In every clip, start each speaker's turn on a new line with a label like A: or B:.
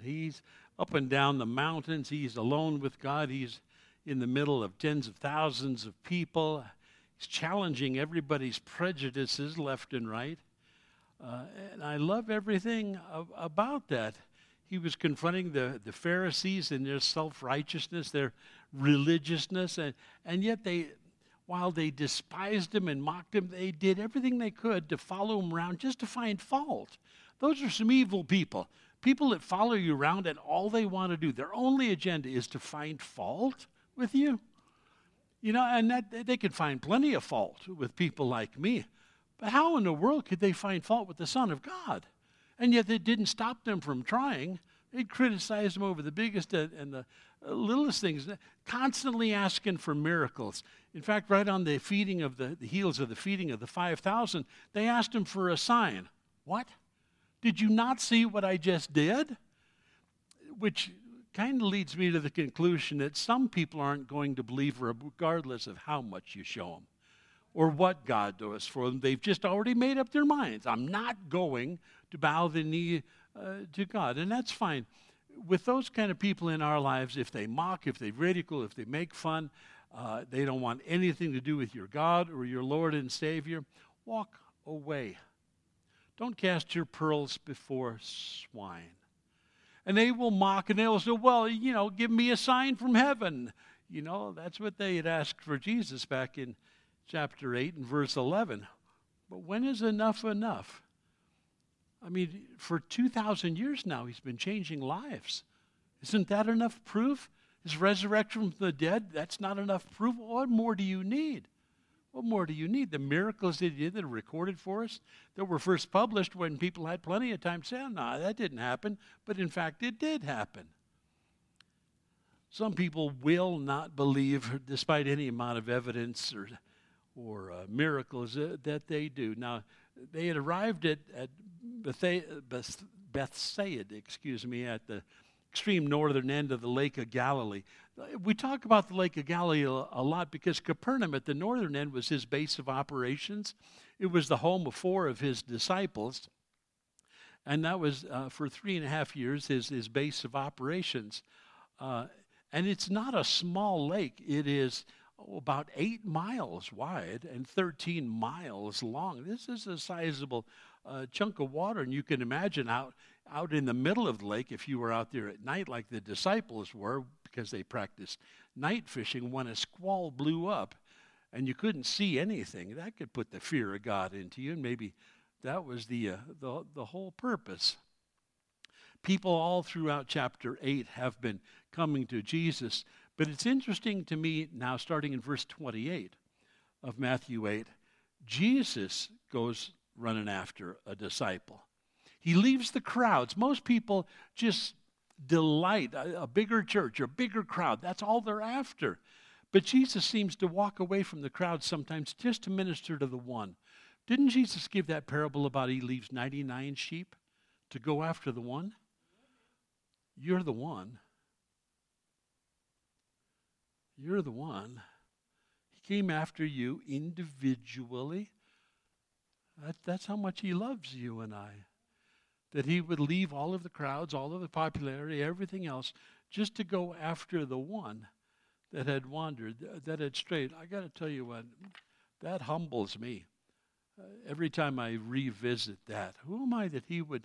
A: He's up and down the mountains. He's alone with God. He's in the middle of tens of thousands of people. He's challenging everybody's prejudices left and right. And I love everything about that. He was confronting the Pharisees and their self-righteousness, their religiousness, and yet while they despised him and mocked him, they did everything they could to follow him around just to find fault. Those are some evil people. People that follow you around and all they want to do, their only agenda is to find fault with you. You know, and that they could find plenty of fault with people like me. But how in the world could they find fault with the Son of God? And yet it didn't stop them from trying. They'd criticize him over the biggest and the littlest things, constantly asking for miracles. In fact, right on the feeding of the heels of the feeding of the 5,000, they asked him for a sign. What? Did you not see what I just did? Which kind of leads me to the conclusion that some people aren't going to believe regardless of how much you show them or what God does for them. They've just already made up their minds. I'm not going to bow the knee to God, and that's fine. With those kind of people in our lives, if they mock, if they ridicule, if they make fun, they don't want anything to do with your God or your Lord and Savior, walk away. Don't cast your pearls before swine. And they will mock and they will say, well, you know, give me a sign from heaven. You know, that's what they had asked for Jesus back in chapter 8 and verse 11. But when is enough enough? I mean, for 2,000 years now, he's been changing lives. Isn't that enough proof? His resurrection from the dead, that's not enough proof. What more do you need? What more do you need? The miracles that he did that are recorded for us, that were first published when people had plenty of time to say, oh, no, that didn't happen. But in fact, it did happen. Some people will not believe, despite any amount of evidence or miracles that they do. Now, they had arrived at Bethsaida, at the extreme northern end of the Lake of Galilee. We talk about the Lake of Galilee a lot because Capernaum at the northern end was his base of operations. It was the home of 4 of his disciples, and that was for 3.5 years his base of operations. And it's not a small lake. It is about 8 miles wide and 13 miles long. This is a sizable chunk of water, and you can imagine out in the middle of the lake, if you were out there at night like the disciples were, because they practiced night fishing, when a squall blew up and you couldn't see anything, that could put the fear of God into you, and maybe that was the whole purpose. People all throughout chapter 8 have been coming to Jesus, but it's interesting to me now, starting in verse 28 of Matthew 8, Jesus goes running after a disciple. He leaves the crowds. Most people just delight a bigger church or a bigger crowd. That's all they're after. But Jesus seems to walk away from the crowd sometimes just to minister to the one. Didn't Jesus give that parable about he leaves 99 sheep to go after the one? You're the one. You're the one. He came after you individually. That's how much he loves you and I. That he would leave all of the crowds, all of the popularity, everything else, just to go after the one that had wandered, that had strayed. I got to tell you what, that humbles me. Every time I revisit that, who am I that he would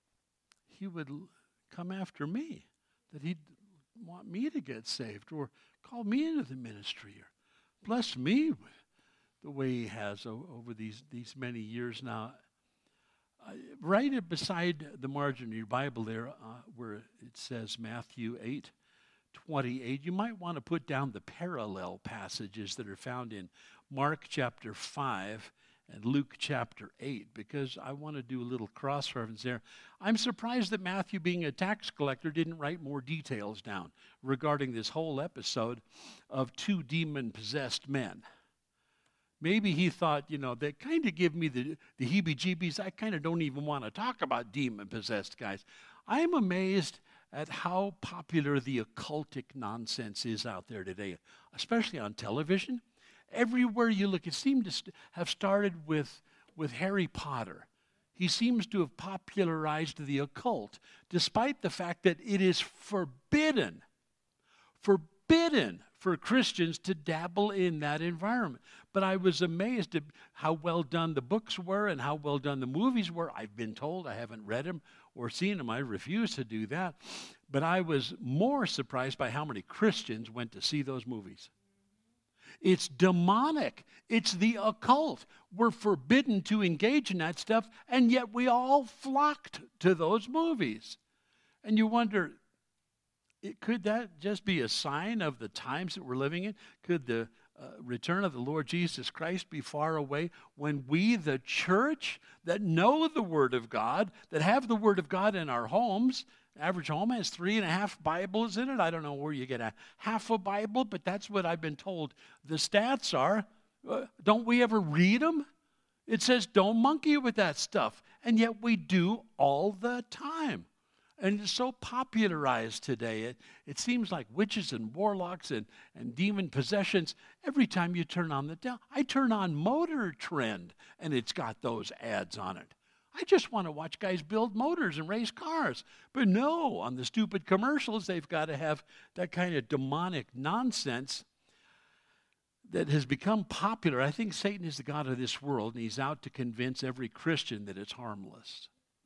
A: come after me, that he'd want me to get saved or call me into the ministry or bless me with the way he has over these many years now. Right beside the margin of your Bible there where it says Matthew 8:28, you might want to put down the parallel passages that are found in Mark chapter 5 and Luke chapter 8, because I want to do a little cross-reference there. I'm surprised that Matthew, being a tax collector, didn't write more details down regarding this whole episode of 2 demon-possessed men. Maybe he thought, they kind of give me the heebie-jeebies. I kind of don't even want to talk about demon-possessed guys. I'm amazed at how popular the occultic nonsense is out there today, especially on television. Everywhere you look, it seemed to have started with Harry Potter. he seems to have popularized the occult, despite the fact that it is forbidden for Christians to dabble in that environment. But I was amazed at how well done the books were and how well done the movies were. I've been told, I haven't read them or seen them. I refuse to do that. But I was more surprised by how many Christians went to see those movies. It's demonic. It's the occult. We're forbidden to engage in that stuff, and yet we all flocked to those movies. And you wonder, could that just be a sign of the times that we're living in? Could the return of the Lord Jesus Christ be far away when we, the church, that know the Word of God, that have the Word of God in our homes, average home has 3.5 Bibles in it. I don't know where you get a half a Bible, but that's what I've been told the stats are. Don't we ever read them? It says don't monkey with that stuff, and yet we do all the time. And it's so popularized today. It seems like witches and warlocks and demon possessions. Every time you turn on I turn on Motor Trend, and it's got those ads on it. I just want to watch guys build motors and race cars. But no, on the stupid commercials, they've got to have that kind of demonic nonsense that has become popular. I think Satan is the god of this world, and he's out to convince every Christian that it's harmless.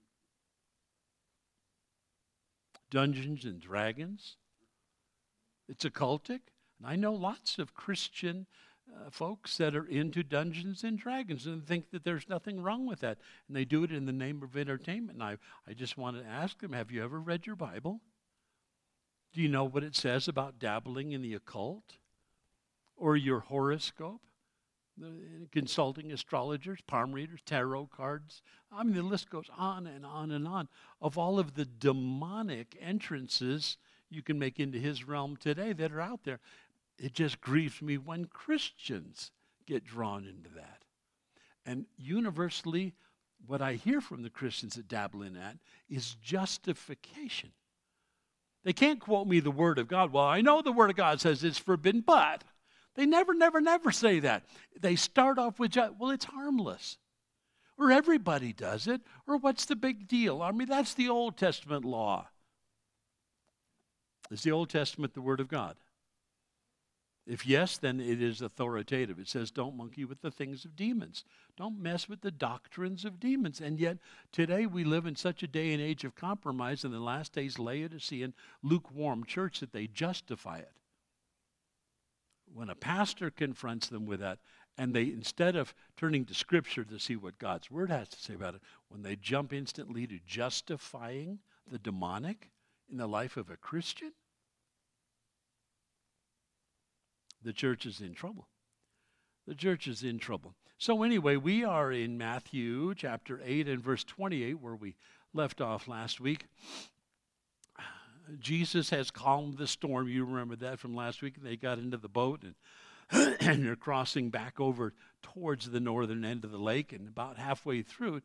A: Dungeons and Dragons. It's occultic. And I know lots of Christian folks that are into Dungeons and Dragons and think that there's nothing wrong with that. And they do it in the name of entertainment. And I just want to ask them, have you ever read your Bible? Do you know what it says about dabbling in the occult? Or your horoscope? Consulting astrologers, palm readers, tarot cards. I mean, the list goes on and on and on of all of the demonic entrances you can make into his realm today that are out there. It just grieves me when Christians get drawn into that. And universally, what I hear from the Christians that dabble in that is justification. They can't quote me the Word of God. Well, I know the Word of God says it's forbidden, but they never say that. They start off with, well, it's harmless. Or everybody does it. Or what's the big deal? I mean, that's the Old Testament law. Is the Old Testament the Word of God? If yes, then it is authoritative. It says don't monkey with the things of demons. Don't mess with the doctrines of demons. And yet, today we live in such a day and age of compromise in the last days, Laodicean, lukewarm church that they justify it. When a pastor confronts them with that, and they, instead of turning to Scripture to see what God's Word has to say about it, when they jump instantly to justifying the demonic in the life of a Christian, the church is in trouble. The church is in trouble. So anyway, we are in Matthew chapter 8 and verse 28, where we left off last week. Jesus has calmed the storm. You remember that from last week. They got into the boat and they're crossing back over towards the northern end of the lake. And about halfway through,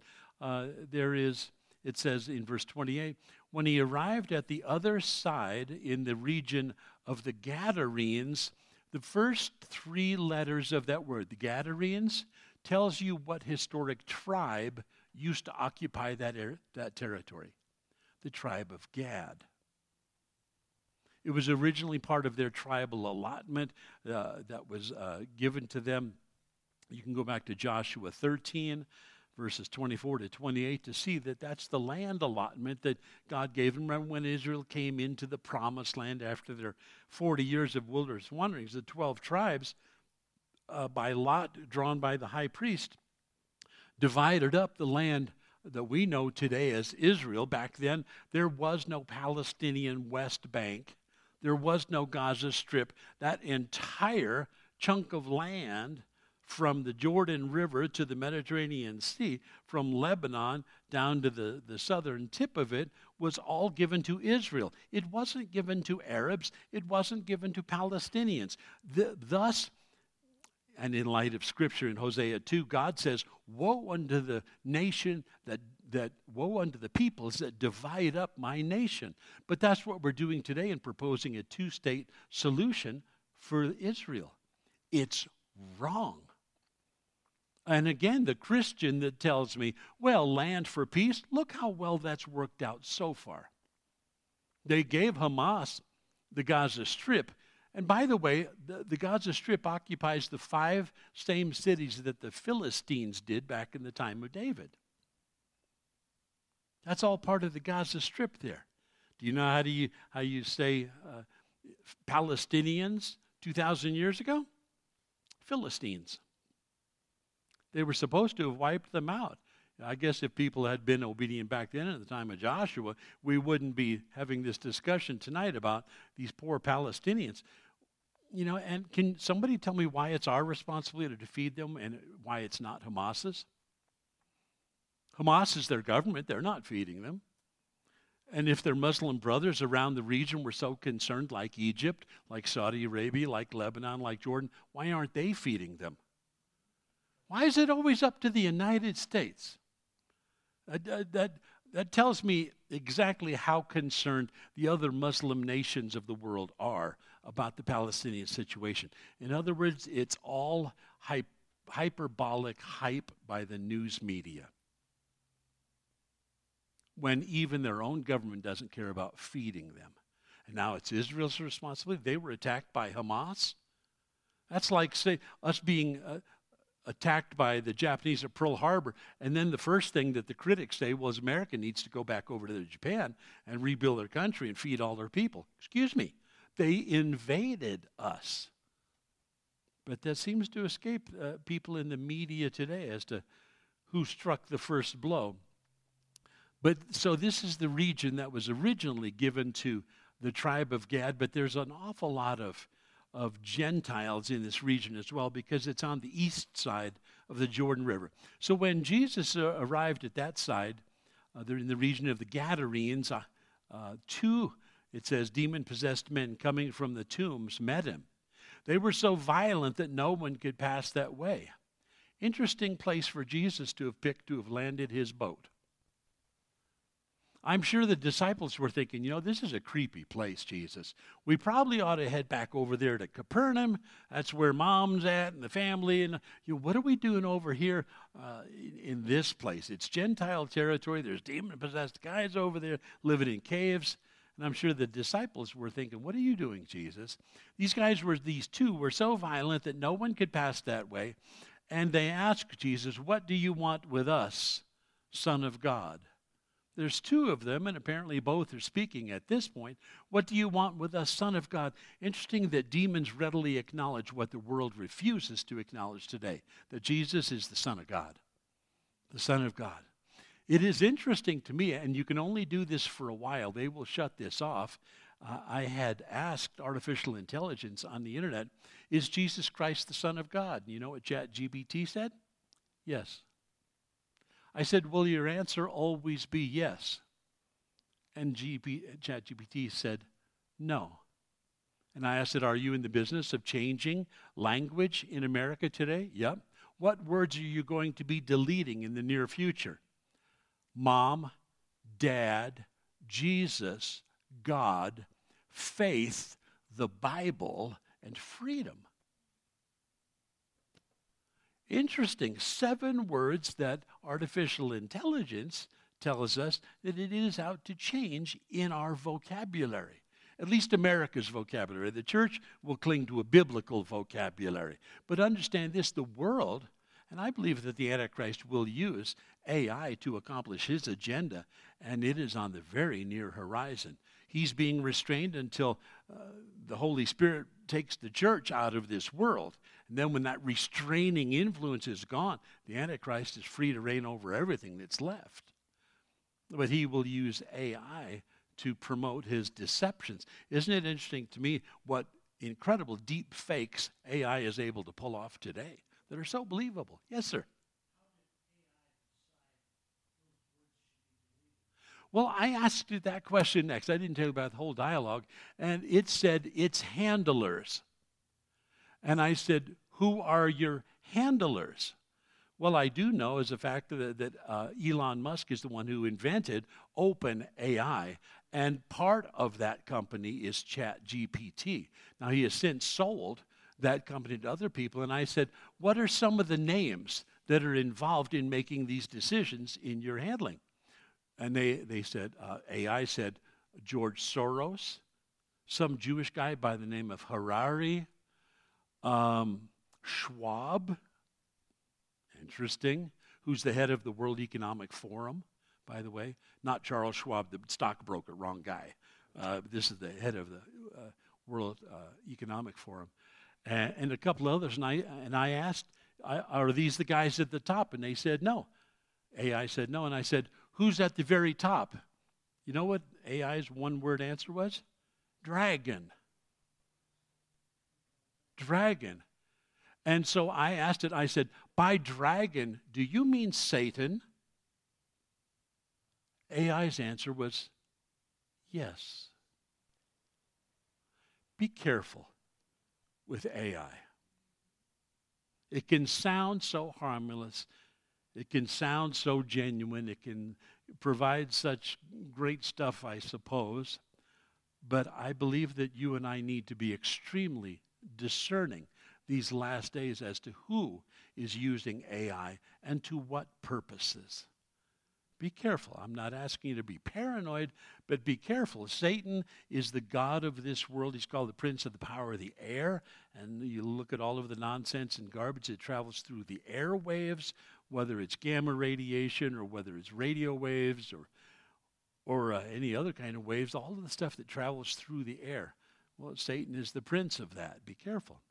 A: it says in verse 28, when he arrived at the other side in the region of the Gadarenes, the first 3 letters of that word, the Gadarenes, tells you what historic tribe used to occupy that territory. The tribe of Gad. It was originally part of their tribal allotment that was given to them. You can go back to Joshua 13, verses 24 to 28 to see that that's the land allotment that God gave them. Remember when Israel came into the promised land after their 40 years of wilderness wanderings, the 12 tribes, by lot drawn by the high priest, divided up the land that we know today as Israel. Back then, there was no Palestinian West Bank. There was no Gaza Strip. That entire chunk of land from the Jordan River to the Mediterranean Sea, from Lebanon down to the southern tip of it, was all given to Israel. It wasn't given to Arabs. It wasn't given to Palestinians. Thus, and in light of Scripture in Hosea 2, God says, woe unto the nation that woe unto the peoples that divide up my nation. But that's what we're doing today in proposing a 2-state solution for Israel. It's wrong. And again, the Christian that tells me, well, land for peace, look how well that's worked out so far. They gave Hamas the Gaza Strip. And by the way, the Gaza Strip occupies the 5 same cities that the Philistines did back in the time of David. That's all part of the Gaza Strip there. Do you know how you say Palestinians 2,000 years ago? Philistines. They were supposed to have wiped them out. I guess if people had been obedient back then at the time of Joshua, we wouldn't be having this discussion tonight about these poor Palestinians. You know, and can somebody tell me why it's our responsibility to feed them and why it's not Hamas's? Hamas is their government. They're not feeding them. And if their Muslim brothers around the region were so concerned, like Egypt, like Saudi Arabia, like Lebanon, like Jordan, why aren't they feeding them? Why is it always up to the United States? That tells me exactly how concerned the other Muslim nations of the world are about the Palestinian situation. In other words, it's all hyperbolic hype by the news media, when even their own government doesn't care about feeding them. And now it's Israel's responsibility. They were attacked by Hamas. That's like, say, us being attacked by the Japanese at Pearl Harbor, and then the first thing that the critics say was America needs to go back over to Japan and rebuild their country and feed all their people. Excuse me. They invaded us. But that seems to escape people in the media today as to who struck the first blow. But so this is the region that was originally given to the tribe of Gad, but there's an awful lot of Gentiles in this region as well, because it's on the east side of the Jordan River. So when Jesus arrived at that side, they're in the region of the Gadarenes, 2, it says, demon-possessed men coming from the tombs met him. They were so violent that no one could pass that way. Interesting place for Jesus to have picked to have landed his boat. I'm sure the disciples were thinking, you know, this is a creepy place, Jesus. We probably ought to head back over there to Capernaum. That's where Mom's at and the family. And you know, what are we doing over here in this place? It's Gentile territory. There's demon-possessed guys over there living in caves. And I'm sure the disciples were thinking, what are you doing, Jesus? These 2 were so violent that no one could pass that way. And they asked Jesus, what do you want with us, Son of God? There's 2 of them, and apparently both are speaking at this point. What do you want with us, Son of God? Interesting that demons readily acknowledge what the world refuses to acknowledge today, that Jesus is the Son of God, the Son of God. It is interesting to me, and you can only do this for a while. They will shut this off. I had asked artificial intelligence on the internet, is Jesus Christ the Son of God? And you know what ChatGPT said? Yes. I said, will your answer always be yes? And ChatGPT said, no. And I asked it, are you in the business of changing language in America today? Yep. What words are you going to be deleting in the near future? Mom, Dad, Jesus, God, faith, the Bible, and freedom. Interesting. 7 words that artificial intelligence tells us that it is out to change in our vocabulary. At least America's vocabulary. The church will cling to a biblical vocabulary. But understand this, the world, and I believe that the Antichrist will use AI to accomplish his agenda, and it is on the very near horizon. He's being restrained until the Holy Spirit takes the church out of this world. And then when that restraining influence is gone, the Antichrist is free to reign over everything that's left. But he will use AI to promote his deceptions. Isn't it interesting to me what incredible deep fakes AI is able to pull off today that are so believable? Yes, sir. Well, I asked you that question next. I didn't tell you about the whole dialogue. And it said, it's handlers. And I said, who are your handlers? Well, I do know as a fact that Elon Musk is the one who invented OpenAI. And part of that company is ChatGPT. Now, he has since sold that company to other people. And I said, what are some of the names that are involved in making these decisions in your handling. And they said, AI said, George Soros, some Jewish guy by the name of Harari, Schwab, interesting, who's the head of the World Economic Forum, by the way. Not Charles Schwab, the stockbroker, wrong guy. This is the head of the World Economic Forum. And a couple others. And I asked, are these the guys at the top? And they said no. AI said no. And I said, who's at the very top? You know what AI's one-word answer was? Dragon. Dragon. And so I asked it, I said, by dragon, do you mean Satan? AI's answer was yes. Be careful with AI. It can sound so harmless. It can sound so genuine. It can provide such great stuff, I suppose. But I believe that you and I need to be extremely discerning these last days as to who is using AI and to what purposes. Be careful. I'm not asking you to be paranoid, but be careful. Satan is the god of this world. He's called the prince of the power of the air. And you look at all of the nonsense and garbage that travels through the airwaves, whether it's gamma radiation or whether it's radio waves or any other kind of waves, all of the stuff that travels through the air. Well, Satan is the prince of that. Be careful.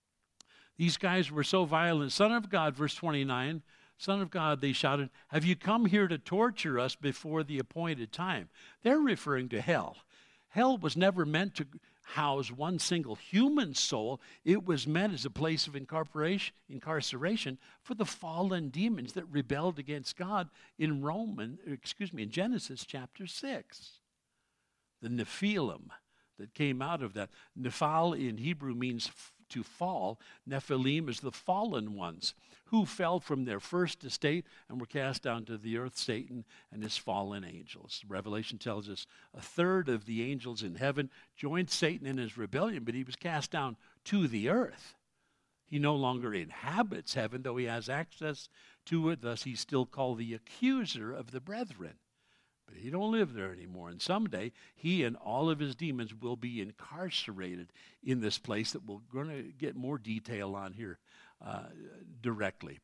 A: These guys were so violent. Son of God, verse 29, Son of God, they shouted, have you come here to torture us before the appointed time? They're referring to hell. Hell was never meant to house one single human soul. It was meant as a place of incarceration for the fallen demons that rebelled against God in Genesis chapter 6. The Nephilim that came out of that. Nephal in Hebrew means to fall. Nephilim is the fallen ones who fell from their first estate and were cast down to the earth, Satan and his fallen angels. Revelation tells us a third of the angels in heaven joined Satan in his rebellion, but he was cast down to the earth. He no longer inhabits heaven, though he has access to it. Thus, he's still called the accuser of the brethren. But he don't live there anymore. And someday, he and all of his demons will be incarcerated in this place that we're going to get more detail on here directly.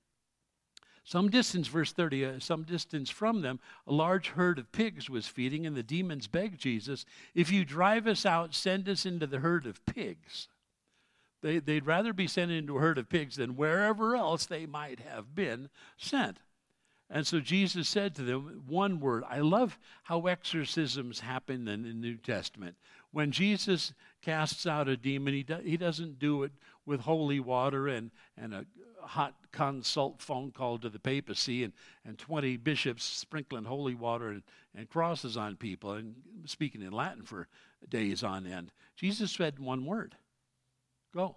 A: Some distance, verse 30, some distance from them, a large herd of pigs was feeding, and the demons begged Jesus, if you drive us out, send us into the herd of pigs. They'd rather be sent into a herd of pigs than wherever else they might have been sent. And so Jesus said to them one word. I love how exorcisms happen in the New Testament. When Jesus casts out a demon, he doesn't do it with holy water and a hot consult phone call to the papacy and 20 bishops sprinkling holy water and crosses on people and speaking in Latin for days on end. Jesus said one word. Go.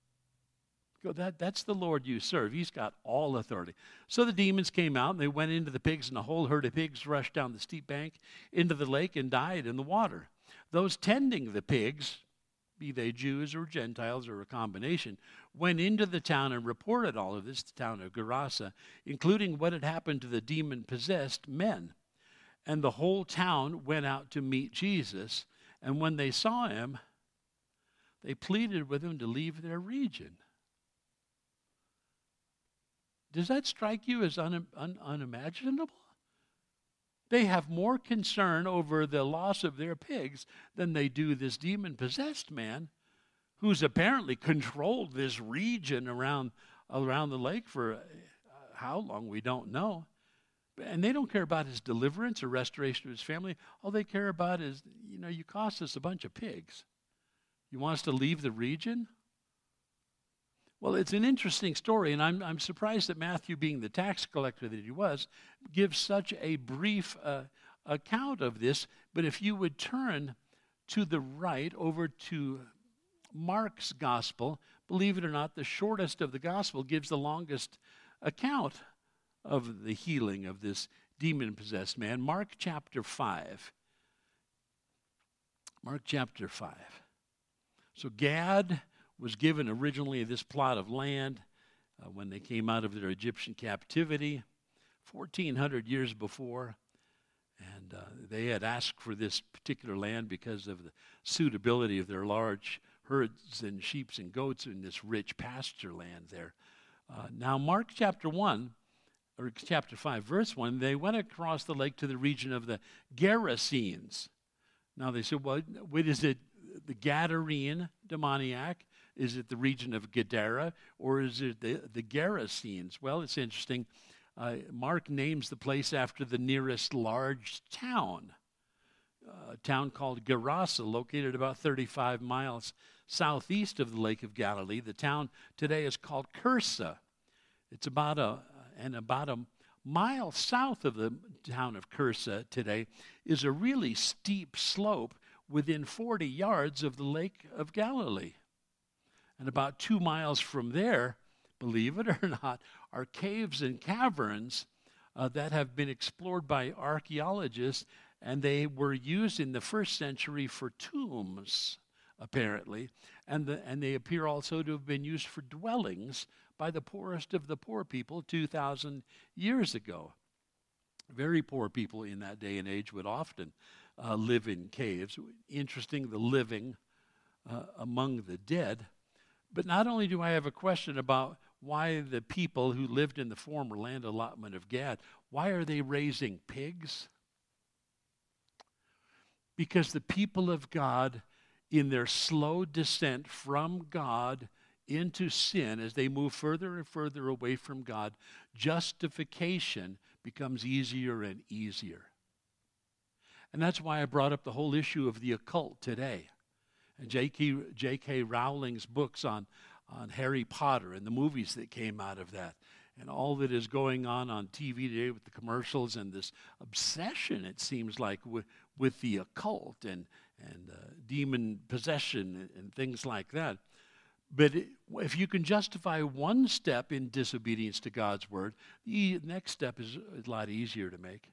A: That's the Lord you serve. He's got all authority. So the demons came out, and they went into the pigs, and a whole herd of pigs rushed down the steep bank into the lake and died in the water. Those tending the pigs, be they Jews or Gentiles or a combination, went into the town and reported all of this to the town of Gerasa, including what had happened to the demon-possessed men. And the whole town went out to meet Jesus, and when they saw him, they pleaded with him to leave their region. Does that strike you as unimaginable? They have more concern over the loss of their pigs than they do this demon-possessed man who's apparently controlled this region around the lake for how long, we don't know. And they don't care about his deliverance or restoration of his family. All they care about is, you cost us a bunch of pigs. You want us to leave the region? Well, it's an interesting story, and I'm surprised that Matthew, being the tax collector that he was, gives such a brief account of this. But if you would turn to the right over to Mark's gospel, believe it or not, the shortest of the gospel gives the longest account of the healing of this demon-possessed man. Mark chapter 5. Mark chapter 5. So Gad was given originally this plot of land, when they came out of their Egyptian captivity 1,400 years before. And they had asked for this particular land because of the suitability of their large herds and sheep and goats in this rich pasture land there. Now, Mark chapter 1, or chapter 5, verse 1, they went across the lake to the region of the Gerasenes. Now they said, well, wait, is it the Gadarene demoniac? Is it the region of Gadara? Or is it the Gerasenes? Well, it's interesting. Mark names the place after the nearest large town, a town called Gerasa, located about 35 miles southeast of the Lake of Galilee. The town today is called Cursa. It's about a mile south of the town of Cursa today is a really steep slope within 40 yards of the Lake of Galilee. And about 2 miles from there, believe it or not, are caves and caverns that have been explored by archaeologists, and they were used in the first century for tombs, apparently, and they appear also to have been used for dwellings by the poorest of the poor people 2,000 years ago. Very poor people in that day and age would often live in caves. Interesting, the living among the dead. But not only do I have a question about why the people who lived in the former land allotment of Gad, why are they raising pigs? Because the people of God, in their slow descent from God into sin, as they move further and further away from God, justification becomes easier and easier. And that's why I brought up the whole issue of the occult today. And J.K. Rowling's books on Harry Potter and the movies that came out of that, and all that is going on TV today with the commercials and this obsession, it seems like, with the occult and demon possession and things like that. But if you can justify one step in disobedience to God's word, the next step is a lot easier to make.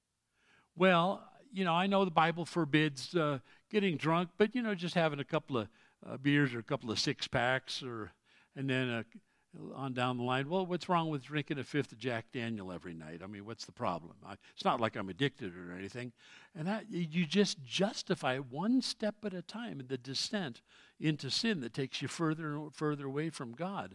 A: Well, I know the Bible forbids getting drunk, but, just having a couple of beers or a couple of six-packs and then on down the line, well, what's wrong with drinking a fifth of Jack Daniel every night? I mean, what's the problem? It's not like I'm addicted or anything. And you just justify one step at a time in the descent into sin that takes you further and further away from God.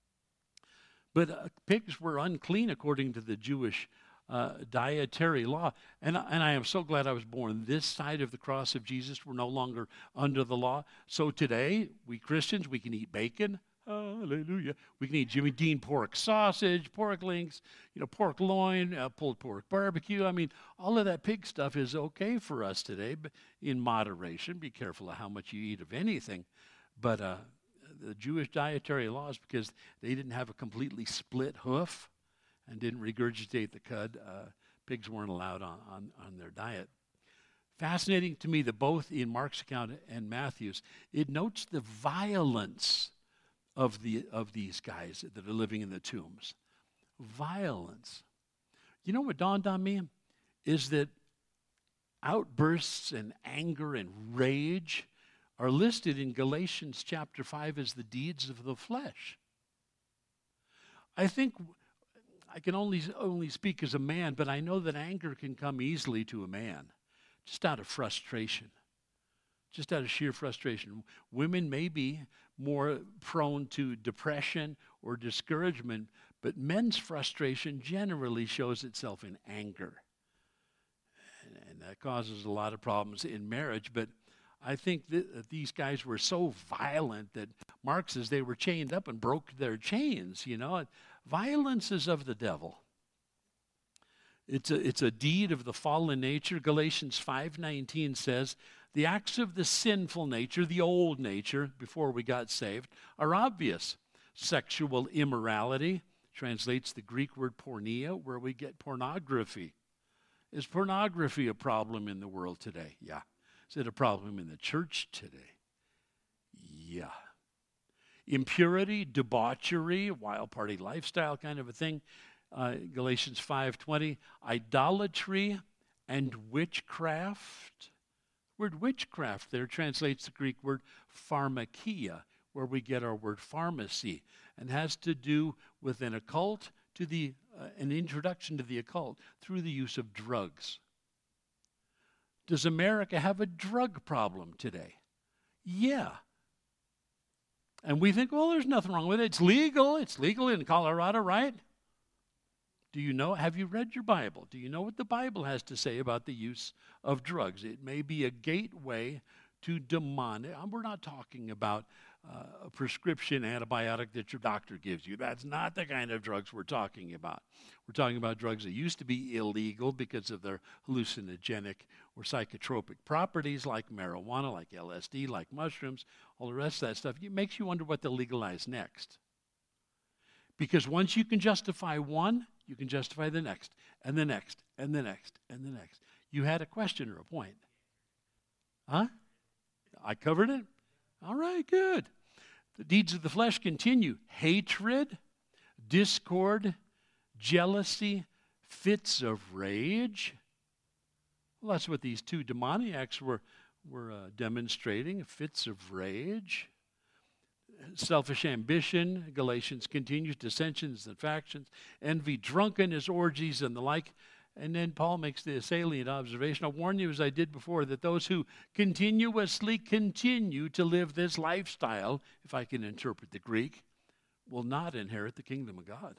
A: But pigs were unclean according to the Jewish dietary law. And I am so glad I was born this side of the cross of Jesus. We're no longer under the law. So today, we Christians, we can eat bacon. Hallelujah. We can eat Jimmy Dean pork sausage, pork links, pork loin, pulled pork barbecue. I mean, all of that pig stuff is okay for us today, but in moderation. Be careful of how much you eat of anything. But the Jewish dietary laws, because they didn't have a completely split hoof and didn't regurgitate the cud, pigs weren't allowed on their diet. Fascinating to me that both in Mark's account and Matthew's, it notes the violence of these guys that are living in the tombs. Violence. You know what dawned on me? Is that outbursts and anger and rage are listed in Galatians chapter 5 as the deeds of the flesh. I think I can only speak as a man, but I know that anger can come easily to a man, just out of frustration, just out of sheer frustration. Women may be more prone to depression or discouragement, but men's frustration generally shows itself in anger. And that causes a lot of problems in marriage. But I think that these guys were so violent that Mark says they were chained up and broke their chains, Violence is of the devil. It's a deed of the fallen nature. Galatians 5:19 says, the acts of the sinful nature, the old nature, before we got saved, are obvious. Sexual immorality translates the Greek word porneia, where we get pornography. Is pornography a problem in the world today? Yeah. Is it a problem in the church today? Yeah. Impurity, debauchery, wild party lifestyle kind of a thing. Galatians 5:20, idolatry and witchcraft. Word witchcraft there translates the Greek word pharmakia, where we get our word pharmacy, and has to do with an occult to an introduction to the occult through the use of drugs. Does America have a drug problem today? Yeah. And we think, well, there's nothing wrong with it. It's legal. It's legal in Colorado, right? Do you know? Have you read your Bible? Do you know what the Bible has to say about the use of drugs? It may be a gateway to demonic. We're not talking about a prescription antibiotic that your doctor gives you. That's not the kind of drugs we're talking about. We're talking about drugs that used to be illegal because of their hallucinogenic or psychotropic properties, like marijuana, like LSD, like mushrooms, all the rest of that stuff. It makes you wonder what they'll legalize next. Because once you can justify one, you can justify the next, and the next, and the next, and the next. You had a question or a point? Huh? I covered it? All right, good. The deeds of the flesh continue. Hatred, discord, jealousy, fits of rage. Well, that's what these two demoniacs were demonstrating, fits of rage. Selfish ambition, Galatians continues, dissensions and factions, envy, drunkenness, orgies, and the like. And then Paul makes the salient observation, I warn you, as I did before, that those who continuously continue to live this lifestyle, if I can interpret the Greek, will not inherit the kingdom of God.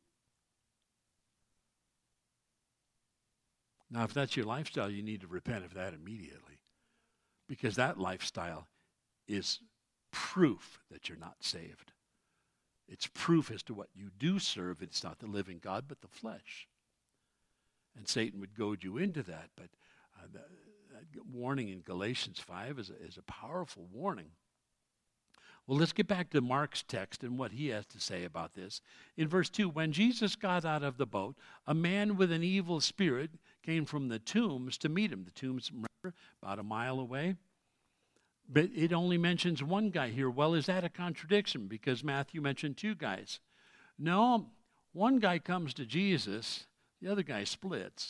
A: Now, if that's your lifestyle, you need to repent of that immediately, because that lifestyle is proof that you're not saved. It's proof as to what you do serve. It's not the living God, but the flesh. And Satan would goad you into that. But that warning in Galatians 5 is a powerful warning. Well, let's get back to Mark's text and what he has to say about this. In verse 2, when Jesus got out of the boat, a man with an evil spirit came from the tombs to meet him. The tombs, remember, about a mile away. But it only mentions one guy here. Well, is that a contradiction? Because Matthew mentioned two guys. No, one guy comes to Jesus, the other guy splits.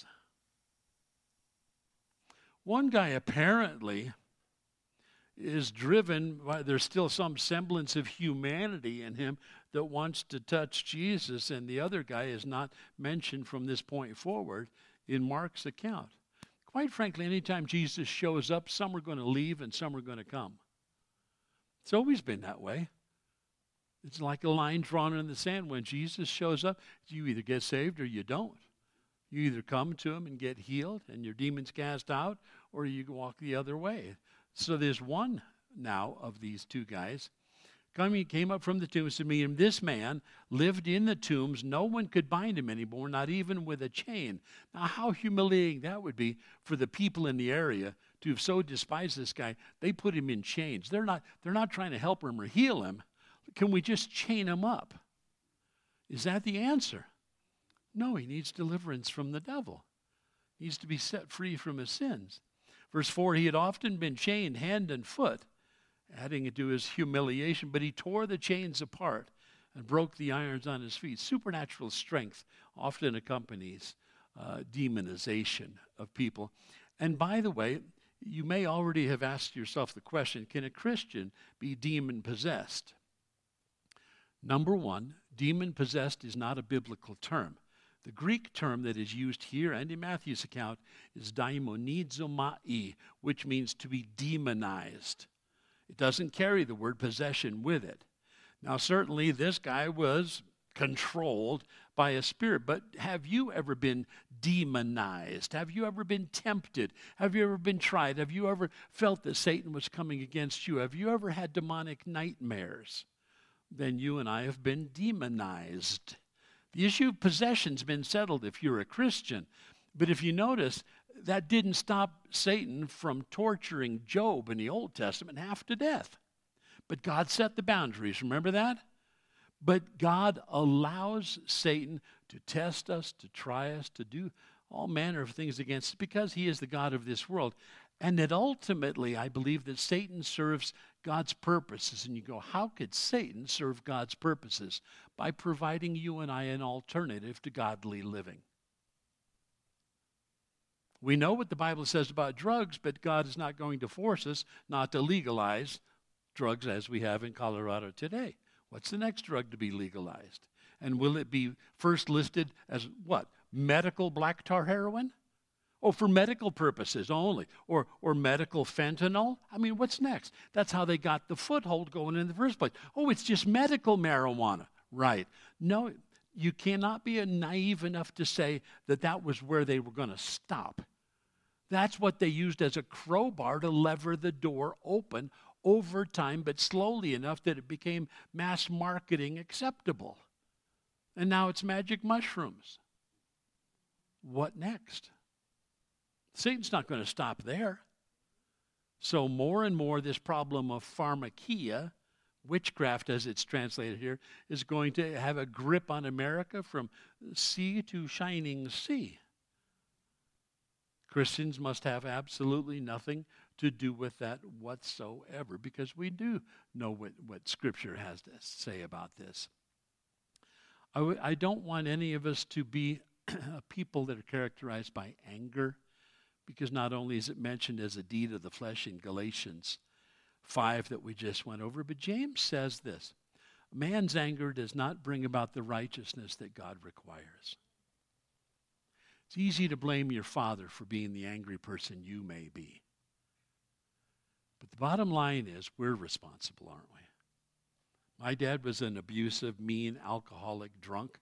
A: One guy apparently is driven by, there's still some semblance of humanity in him that wants to touch Jesus, and the other guy is not mentioned from this point forward in Mark's account. Quite frankly, anytime Jesus shows up, some are going to leave and some are going to come. It's always been that way. It's like a line drawn in the sand. When Jesus shows up, you either get saved or you don't. You either come to him and get healed and your demons cast out, or you walk the other way. So there's one now of these two guys. Came up from the tombs to meet him. This man lived in the tombs. No one could bind him anymore, not even with a chain. Now, how humiliating that would be for the people in the area to have so despised this guy. They put him in chains. They're not trying to help him or heal him. Can we just chain him up? Is that the answer? No, he needs deliverance from the devil. He needs to be set free from his sins. Verse 4, he had often been chained hand and foot, adding it to his humiliation, but he tore the chains apart and broke the irons on his feet. Supernatural strength often accompanies demonization of people. And by the way, you may already have asked yourself the question, can a Christian be demon-possessed? Number one, demon-possessed is not a biblical term. The Greek term that is used here and in Matthew's account is daimonizomai, which means to be demonized. It doesn't carry the word possession with it. Now, certainly this guy was controlled by a spirit, but have you ever been demonized? Have you ever been tempted? Have you ever been tried? Have you ever felt that Satan was coming against you? Have you ever had demonic nightmares? Then you and I have been demonized. The issue of possession's been settled if you're a Christian. But if you notice, that didn't stop Satan from torturing Job in the Old Testament half to death. But God set the boundaries. Remember that? But God allows Satan to test us, to try us, to do all manner of things against us because he is the God of this world. And that ultimately, I believe that Satan serves God's purposes. And you go, how could Satan serve God's purposes? By providing you and I an alternative to godly living. We know what the Bible says about drugs, but God is not going to force us not to legalize drugs as we have in Colorado today. What's the next drug to be legalized? And will it be first listed as what? Medical black tar heroin? Oh, for medical purposes only. Or medical fentanyl? I mean, what's next? That's how they got the foothold going in the first place. Oh, it's just medical marijuana. Right. No, you cannot be naive enough to say that that was where they were going to stop. That's what they used as a crowbar to lever the door open over time, but slowly enough that it became mass marketing acceptable. And now it's magic mushrooms. What next? Satan's not going to stop there. So more and more this problem of pharmakia, witchcraft as it's translated here, is going to have a grip on America from sea to shining sea. Christians must have absolutely nothing to do with that whatsoever, because we do know what Scripture has to say about this. I don't want any of us to be a people that are characterized by anger, because not only is it mentioned as a deed of the flesh in Galatians 5 that we just went over, but James says this: man's anger does not bring about the righteousness that God requires. It's easy to blame your father for being the angry person you may be. But the bottom line is we're responsible, aren't we? My dad was an abusive, mean, alcoholic, drunk.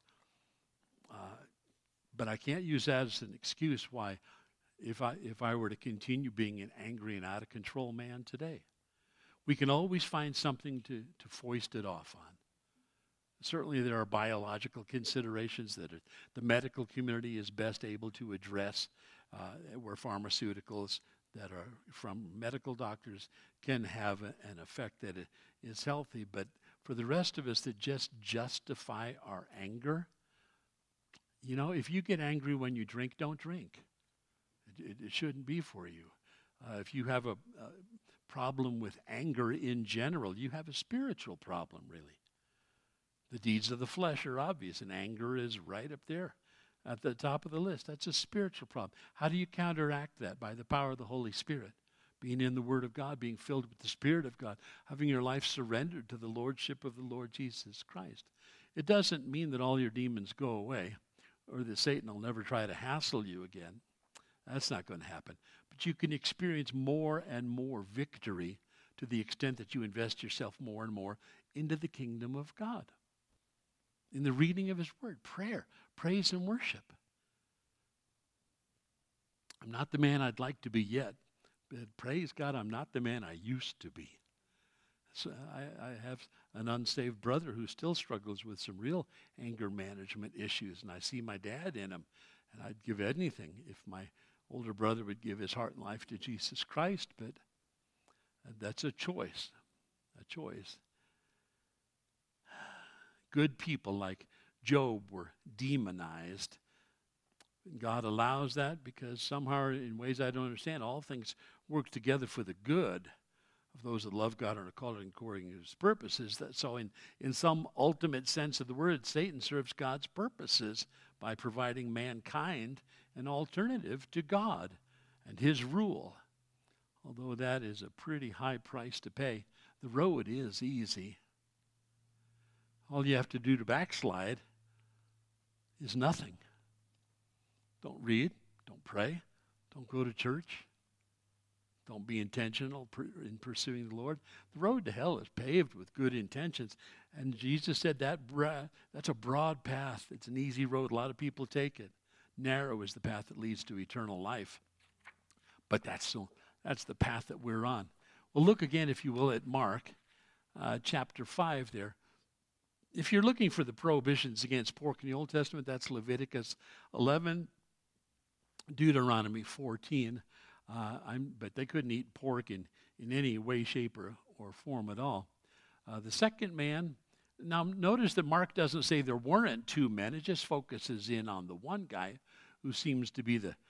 A: But I can't use that as an excuse why if I were to continue being an angry and out of control man today. We can always find something to foist it off on. Certainly there are biological considerations that the medical community is best able to address, where pharmaceuticals that are from medical doctors can have an effect that is healthy. But for the rest of us that just justify our anger, you know, if you get angry when you drink, don't drink. It shouldn't be for you. If you have a problem with anger in general, you have a spiritual problem, really. The deeds of the flesh are obvious, and anger is right up there at the top of the list. That's a spiritual problem. How do you counteract that? By the power of the Holy Spirit, being in the Word of God, being filled with the Spirit of God, having your life surrendered to the Lordship of the Lord Jesus Christ. It doesn't mean that all your demons go away, or that Satan will never try to hassle you again. That's not going to happen. But you can experience more and more victory to the extent that you invest yourself more and more into the kingdom of God. In the reading of His Word, prayer, praise, and worship. I'm not the man I'd like to be yet, but praise God, I'm not the man I used to be. So I have an unsaved brother who still struggles with some real anger management issues, and I see my dad in him, and I'd give anything if my older brother would give his heart and life to Jesus Christ, but that's a choice, Good people like Job were demonized. God allows that because somehow, in ways I don't understand, all things work together for the good of those that love God and are called according to His purposes. So in some ultimate sense of the word, Satan serves God's purposes by providing mankind an alternative to God and His rule. Although that is a pretty high price to pay, the road is easy. All you have to do to backslide is nothing. Don't read, don't pray, don't go to church, don't be intentional in pursuing the Lord. The road to hell is paved with good intentions. And Jesus said that's a broad path. It's an easy road. A lot of people take it. Narrow is the path that leads to eternal life. But that's the path that we're on. Well, look again, if you will, at Mark chapter 5 there. If you're looking for the prohibitions against pork in the Old Testament, that's Leviticus 11, Deuteronomy 14. But they couldn't eat pork in any way, shape, or form at all. The second man, now notice that Mark doesn't say there weren't two men. It just focuses in on the one guy who seems to be the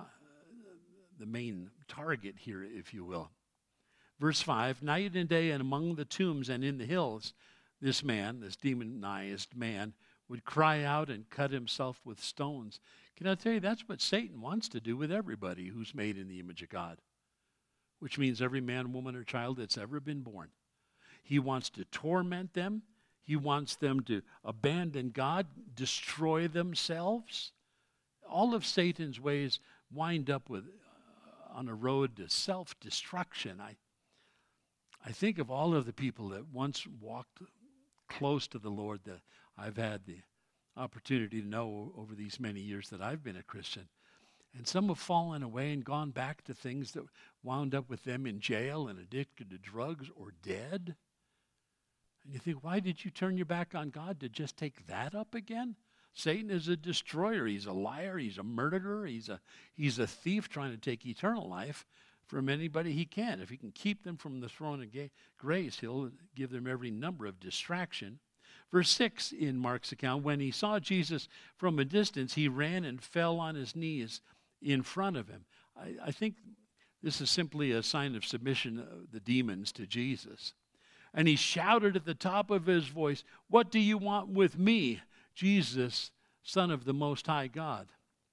A: main target here, if you will. Verse 5, night and day and among the tombs and in the hills, this man, this demonized man, would cry out and cut himself with stones. Can I tell you, that's what Satan wants to do with everybody who's made in the image of God, which means every man, woman, or child that's ever been born. He wants to torment them. He wants them to abandon God, destroy themselves. All of Satan's ways wind up with on a road to self-destruction. I think of all of the people that once walked close to the Lord that I've had the opportunity to know over these many years that I've been a Christian. And some have fallen away and gone back to things that wound up with them in jail and addicted to drugs or dead. And you think, why did you turn your back on God to just take that up again? Satan is a destroyer. He's a liar. He's a murderer. He's a thief trying to take eternal life from anybody he can. If he can keep them from the throne of grace, he'll give them every number of distraction. Verse 6 in Mark's account, when he saw Jesus from a distance, he ran and fell on his knees in front of him. I think this is simply a sign of submission of the demons to Jesus. And he shouted at the top of his voice, "What do you want with me, Jesus, Son of the Most High God?"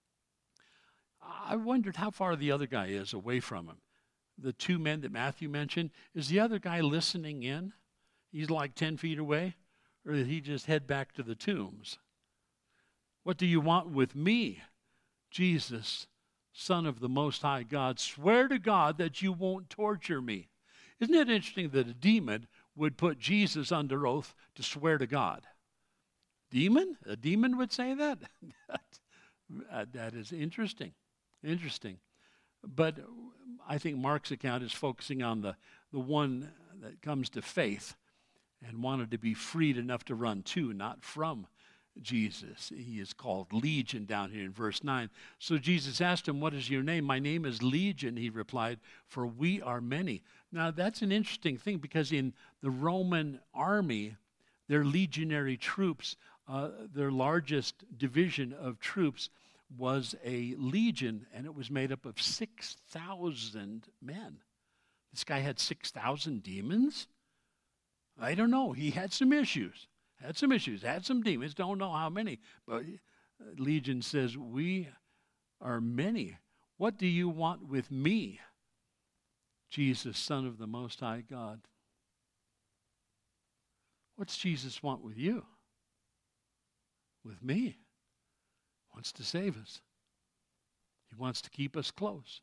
A: I wondered how far the other guy is away from him. The two men that Matthew mentioned, is the other guy listening in? He's like 10 feet away? Or did he just head back to the tombs? What do you want with me, Jesus, Son of the Most High God? Swear to God that you won't torture me. Isn't it interesting that a demon would put Jesus under oath to swear to God? Demon? A demon would say that? That is interesting. Interesting. But I think Mark's account is focusing on the one that comes to faith and wanted to be freed enough to run to, not from Jesus. He is called Legion down here in verse 9. So Jesus asked him, "What is your name?" "My name is Legion," he replied, "for we are many." Now that's an interesting thing because in the Roman army, their legionary troops, their largest division of troops was a legion, and it was made up of 6,000 men. This guy had 6,000 demons? I don't know. He had some issues. Had some demons. Don't know how many. But Legion says, "We are many. What do you want with me, Jesus, Son of the Most High God?" What's Jesus want with you? With me? He wants to save us. He wants to keep us close.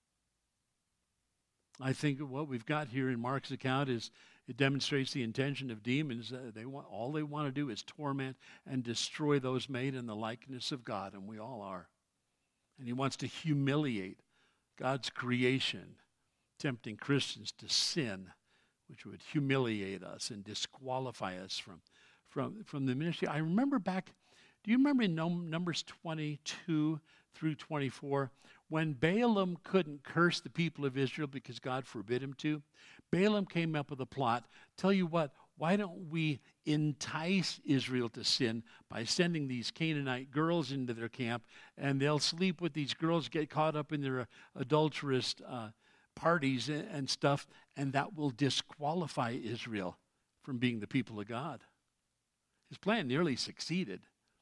A: I think what we've got here in Mark's account is it demonstrates the intention of demons. All they want to do is torment and destroy those made in the likeness of God, and we all are. And he wants to humiliate God's creation, tempting Christians to sin, which would humiliate us and disqualify us from the ministry. I remember back, do you remember in Numbers 22 through 24, when Balaam couldn't curse the people of Israel because God forbid him to? Balaam came up with a plot. Tell you what, why don't we entice Israel to sin by sending these Canaanite girls into their camp, and they'll sleep with these girls, get caught up in their adulterous parties and stuff, and that will disqualify Israel from being the people of God. His plan nearly succeeded.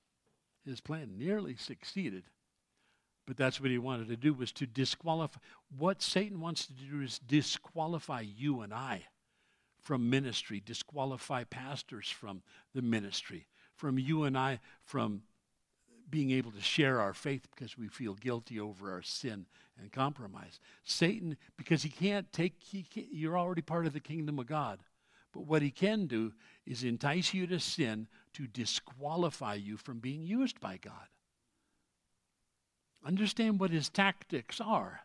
A: But that's what he wanted to do, was to disqualify. What Satan wants to do is disqualify you and I from ministry, disqualify pastors from the ministry, from you and I from being able to share our faith because we feel guilty over our sin and compromise. Satan, because you're already part of the kingdom of God. But what he can do is entice you to sin to disqualify you from being used by God. Understand what his tactics are.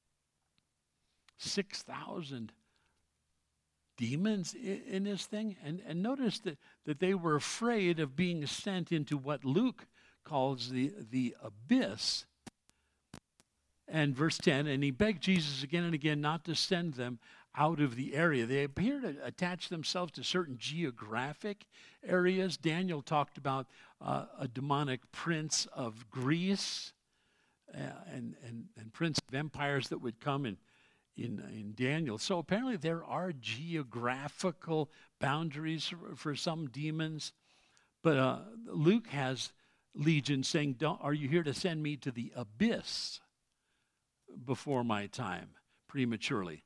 A: 6,000 demons in this thing. And notice that they were afraid of being sent into what Luke calls the abyss. And verse 10, and he begged Jesus again and again not to send them out of the area. They appear to attach themselves to certain geographic areas. Daniel talked about a demonic prince of Greece and prince of empires that would come in Daniel. So apparently there are geographical boundaries for some demons. But Luke has Legion saying, "Are you here to send me to the abyss before my time, prematurely?"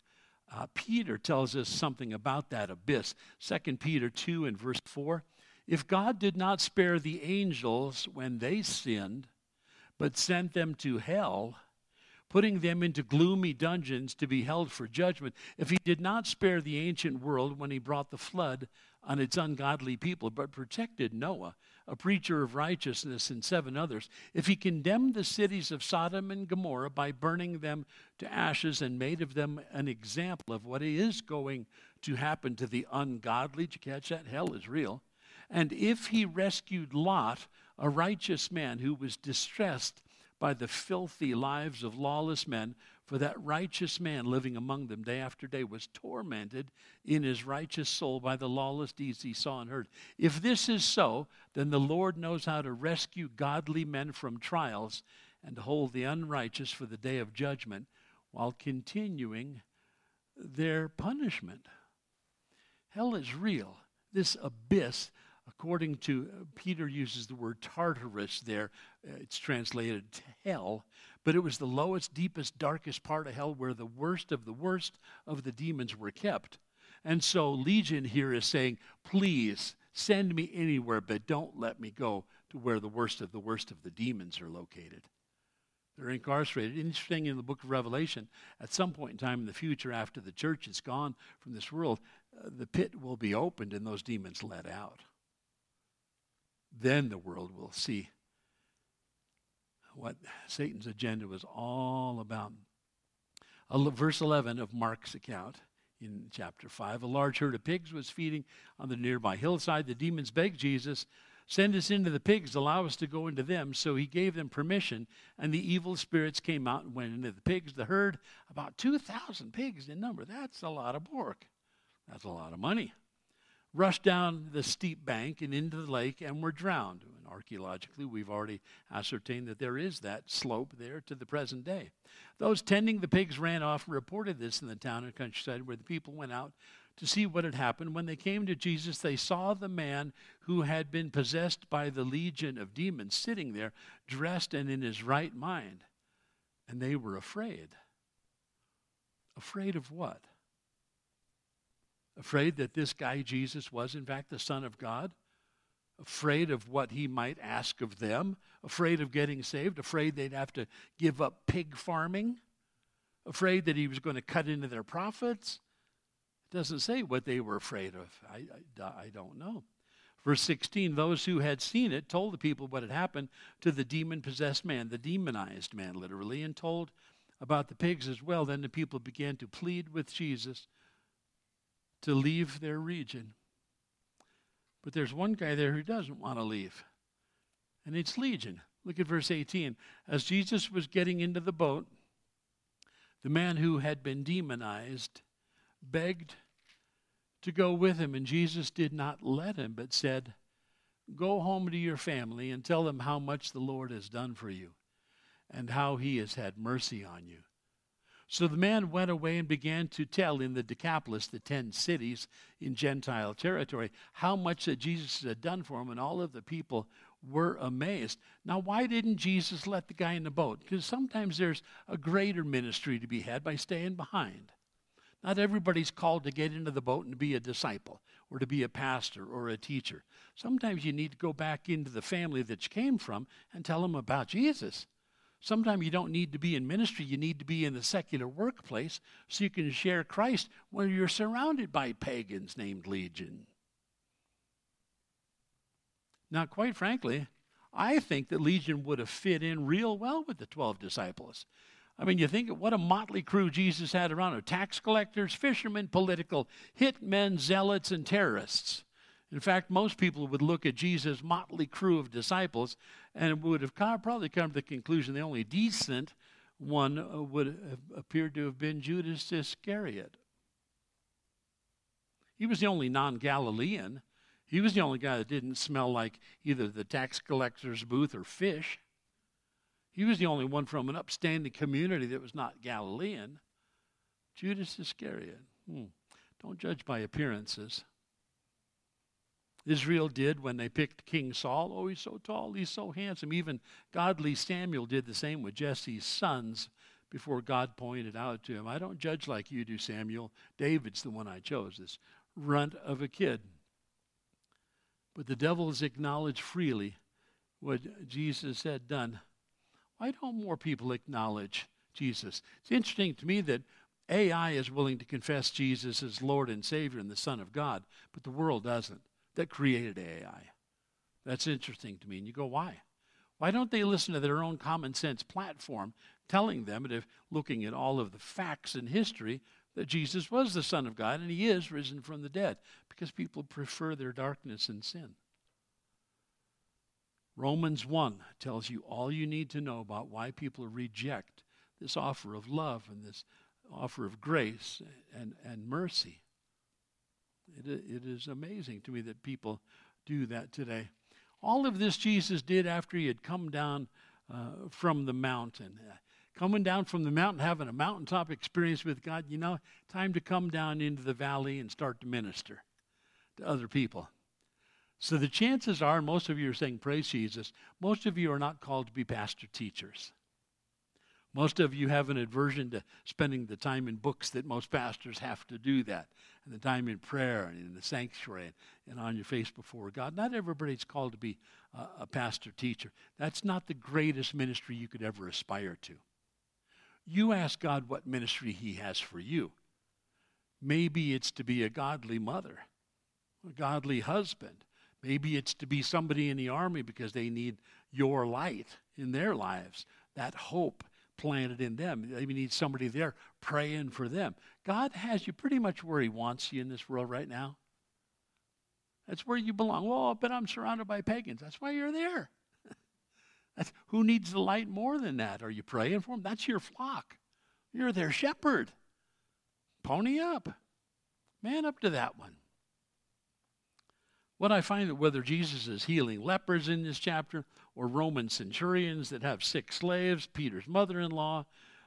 A: Peter tells us something about that abyss. 2 Peter 2 and verse 4. If God did not spare the angels when they sinned, but sent them to hell, putting them into gloomy dungeons to be held for judgment, if he did not spare the ancient world when he brought the flood on its ungodly people, but protected Noah, a preacher of righteousness, and 7 others, if he condemned the cities of Sodom and Gomorrah by burning them to ashes and made of them an example of what is going to happen to the ungodly, did you catch that? Hell is real. And if he rescued Lot, a righteous man who was distressed by the filthy lives of lawless men, for that righteous man living among them day after day was tormented in his righteous soul by the lawless deeds he saw and heard. If this is so, then the Lord knows how to rescue godly men from trials and to hold the unrighteous for the day of judgment while continuing their punishment. Hell is real. This abyss, according to Peter uses the word Tartarus there. It's translated to hell. But it was the lowest, deepest, darkest part of hell where the worst of the demons were kept. And so Legion here is saying, please send me anywhere, but don't let me go to where the worst of the demons are located. They're incarcerated. Interesting, in the book of Revelation, at some point in time in the future, after the church is gone from this world, the pit will be opened and those demons let out. Then the world will see what Satan's agenda was all about. Verse 11 of Mark's account in chapter 5, a large herd of pigs was feeding on the nearby hillside. The demons begged Jesus, send us into the pigs, allow us to go into them. So he gave them permission, and the evil spirits came out and went into the pigs. The herd, about 2,000 pigs in number. That's a lot of pork. That's a lot of money. Rushed down the steep bank and into the lake and were drowned. And archaeologically, we've already ascertained that there is that slope there to the present day. Those tending the pigs ran off and reported this in the town and countryside, where the people went out to see what had happened. When they came to Jesus, they saw the man who had been possessed by the legion of demons sitting there, dressed and in his right mind. And they were afraid. Afraid of what? Afraid that this guy Jesus was, in fact, the Son of God? Afraid of what he might ask of them? Afraid of getting saved? Afraid they'd have to give up pig farming? Afraid that he was going to cut into their profits? It doesn't say what they were afraid of. I don't know. Verse 16, those who had seen it told the people what had happened to the demon-possessed man, the demonized man, literally, and told about the pigs as well. Then the people began to plead with Jesus to leave their region. But there's one guy there who doesn't want to leave, and it's Legion. Look at verse 18. As Jesus was getting into the boat, the man who had been demonized begged to go with him, and Jesus did not let him, but said, go home to your family and tell them how much the Lord has done for you and how he has had mercy on you. So the man went away and began to tell in the Decapolis, the 10 cities in Gentile territory, how much that Jesus had done for him, and all of the people were amazed. Now, why didn't Jesus let the guy in the boat? Because sometimes there's a greater ministry to be had by staying behind. Not everybody's called to get into the boat and to be a disciple or to be a pastor or a teacher. Sometimes you need to go back into the family that you came from and tell them about Jesus. Sometimes you don't need to be in ministry. You need to be in the secular workplace so you can share Christ where you're surrounded by pagans named Legion. Now, quite frankly, I think that Legion would have fit in real well with the 12 disciples. I mean, you think of what a motley crew Jesus had around him. Tax collectors, fishermen, political hitmen, zealots, and terrorists. In fact, most people would look at Jesus' motley crew of disciples and would have probably come to the conclusion the only decent one would have appeared to have been Judas Iscariot. He was the only non-Galilean. He was the only guy that didn't smell like either the tax collector's booth or fish. He was the only one from an upstanding community that was not Galilean. Judas Iscariot. Don't judge by appearances. Israel did when they picked King Saul. Oh, he's so tall, he's so handsome. Even godly Samuel did the same with Jesse's sons before God pointed out to him, I don't judge like you do, Samuel. David's the one I chose, this runt of a kid. But the devil has acknowledged freely what Jesus had done. Why don't more people acknowledge Jesus? It's interesting to me that AI is willing to confess Jesus as Lord and Savior and the Son of God, but the world doesn't. That created AI. That's interesting to me. And you go, why? Why don't they listen to their own common sense platform telling them, and if looking at all of the facts in history, that Jesus was the Son of God and he is risen from the dead? Because people prefer their darkness and sin. Romans 1 tells you all you need to know about why people reject this offer of love and this offer of grace and mercy. It is amazing to me that people do that today. All of this Jesus did after he had come down from the mountain. Coming down from the mountain, having a mountaintop experience with God, time to come down into the valley and start to minister to other people. So the chances are, most of you are saying, praise Jesus, most of you are not called to be pastor teachers. Most of you have an aversion to spending the time in books that most pastors have to do that, and the time in prayer and in the sanctuary and on your face before God. Not everybody's called to be a pastor teacher. That's not the greatest ministry you could ever aspire to. You ask God what ministry he has for you. Maybe it's to be a godly mother, a godly husband. Maybe it's to be somebody in the army because they need your light in their lives, that hope planted in them. They need somebody there praying for them. God has you pretty much where he wants you in this world right now. That's where you belong. Well, but I'm surrounded by pagans. That's why you're there. Who needs the light more than that? Are you praying for them? That's your flock. You're their shepherd. Pony up. Man up to that one. What I find that whether Jesus is healing lepers in this chapter or Roman centurions that have sick slaves, Peter's mother-in-law,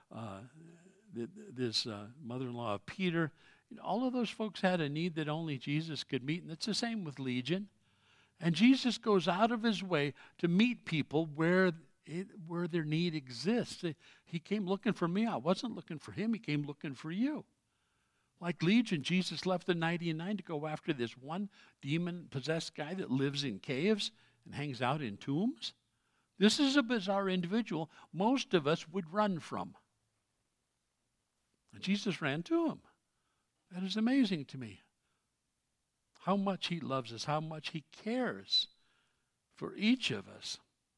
A: this mother-in-law of Peter, all of those folks had a need that only Jesus could meet, and it's the same with Legion. And Jesus goes out of his way to meet people where their need exists. He came looking for me. I wasn't looking for him. He came looking for you. Like Legion, Jesus left the 99 to go after this one demon-possessed guy that lives in caves and hangs out in tombs. This is a bizarre individual most of us would run from. And Jesus ran to him. That is amazing to me. How much he loves us, how much he cares for each of us.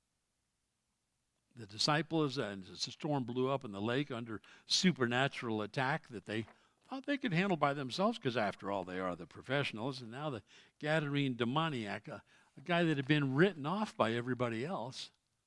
A: The disciples, and the storm blew up in the lake under supernatural attack that they thought they could handle by themselves, because after all, they are the professionals. And now the Gadarene demoniac, a guy that had been written off by everybody else.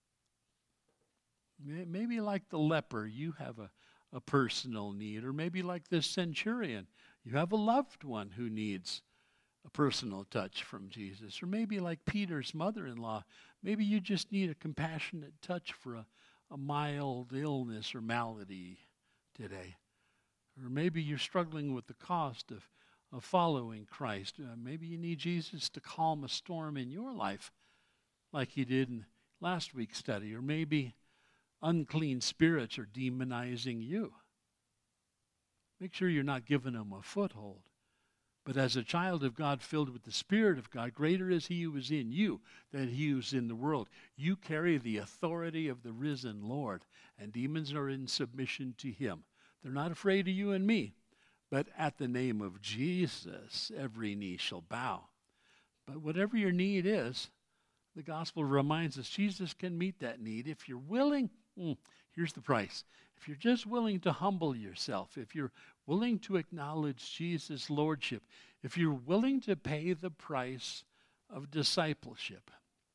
A: Maybe like the leper, you have a personal need. Or maybe like this centurion, you have a loved one who needs a personal touch from Jesus. Or maybe like Peter's mother-in-law, maybe you just need a compassionate touch for a mild illness or malady today. Or maybe you're struggling with the cost of following Christ. Maybe you need Jesus to calm a storm in your life like he did in last week's study. Or maybe unclean spirits are demonizing you. Make sure you're not giving them a foothold. But as a child of God filled with the Spirit of God, greater is he who is in you than he who is in the world. You carry the authority of the risen Lord, and demons are in submission to him. They're not afraid of you and me, but at the name of Jesus, every knee shall bow. But whatever your need is, the gospel reminds us Jesus can meet that need. If you're willing, here's the price. If you're just willing to humble yourself, if you're willing to acknowledge Jesus' lordship, if you're willing to pay the price of discipleship,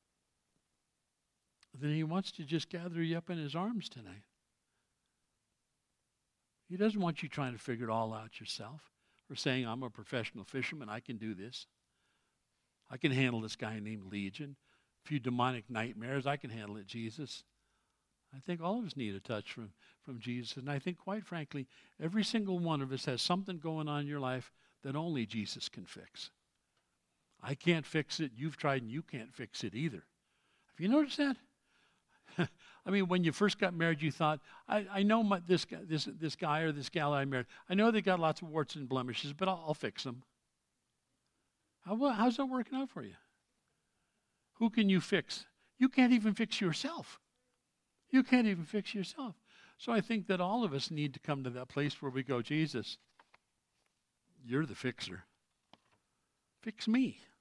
A: then he wants to just gather you up in his arms tonight. He doesn't want you trying to figure it all out yourself or saying, I'm a professional fisherman, I can do this. I can handle this guy named Legion. A few demonic nightmares, I can handle it, Jesus. I think all of us need a touch from Jesus. And I think, quite frankly, every single one of us has something going on in your life that only Jesus can fix. I can't fix it. You've tried and you can't fix it either. Have you noticed that? I mean, when you first got married, you thought, I know this guy or this gal I married. I know they got lots of warts and blemishes, but I'll fix them. How's that working out for you? Who can you fix? You can't even fix yourself. You can't even fix yourself. So I think that all of us need to come to that place where we go, Jesus, you're the fixer. Fix me.